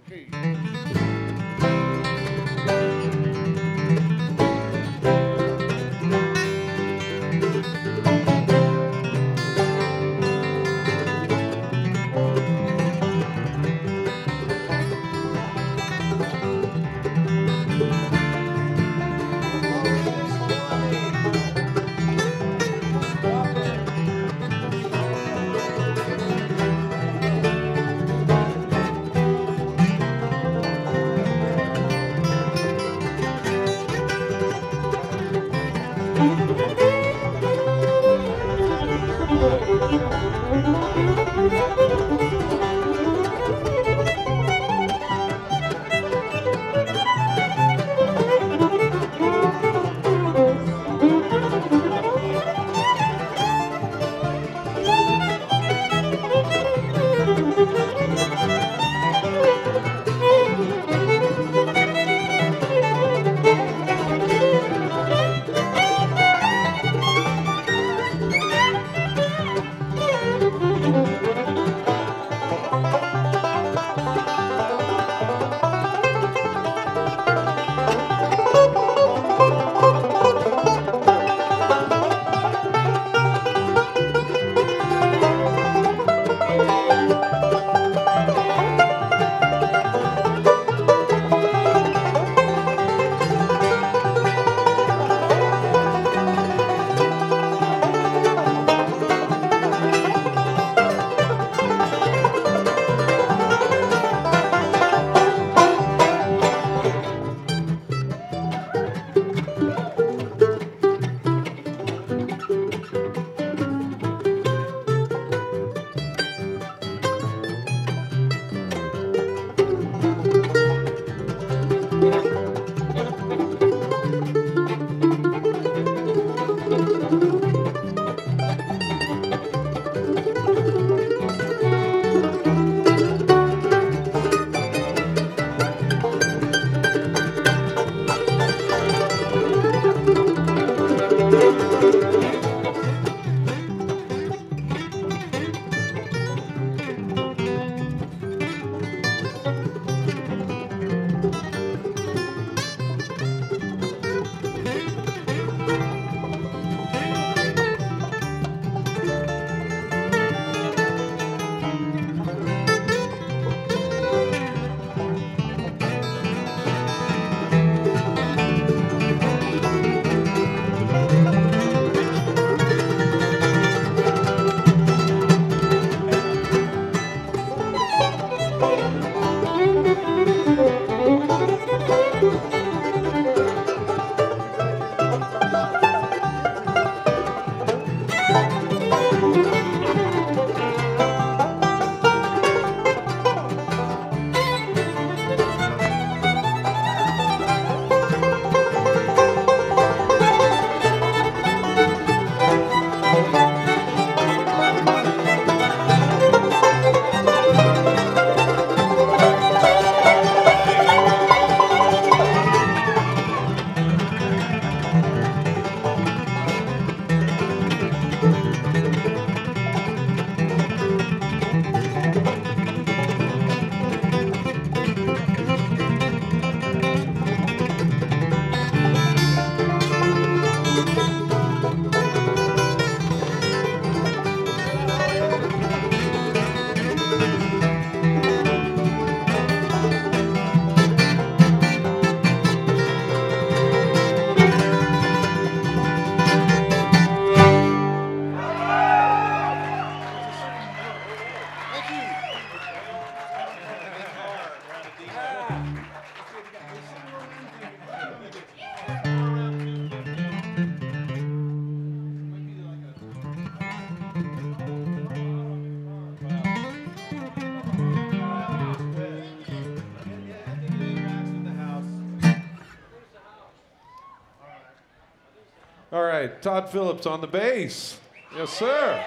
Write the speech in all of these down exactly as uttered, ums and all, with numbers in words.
All right, Todd Phillips on the bass. Yes, sir.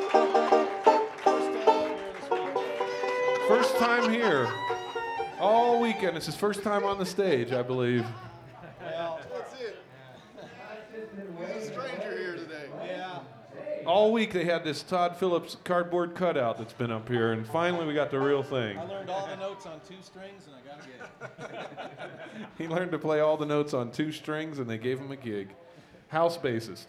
First time here all weekend. It's his first time on the stage, I believe. Well, that's it. He's a stranger here today. Yeah. All week they had this Todd Phillips cardboard cutout that's been up here, and finally we got the real thing. I learned all the notes on two strings, and I got a gig. He learned to play all the notes on two strings, and they gave him a gig. House bassist.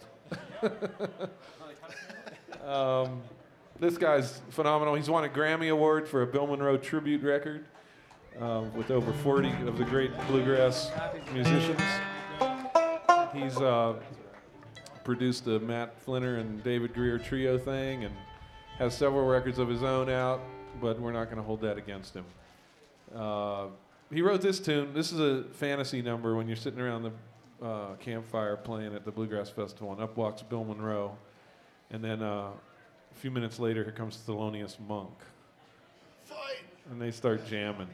um, this guy's phenomenal. He's won a Grammy Award for a Bill Monroe tribute record uh, with over forty of the great bluegrass musicians. He's uh, produced the Matt Flinner and David Greer trio thing and has several records of his own out, but we're not going to hold that against him. Uh, he wrote this tune. This is a fantasy number when you're sitting around the uh, campfire playing at the Bluegrass Festival, and up walks Bill Monroe. And then uh, a few minutes later, here comes Thelonious Monk. Fight! And they start jamming.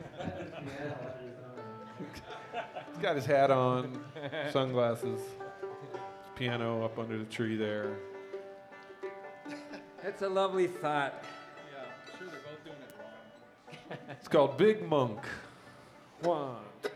He's got his hat on, sunglasses, piano up under the tree there. That's a lovely thought. Yeah, I'm sure they're both doing it wrong. It's called Big Monk. One, two.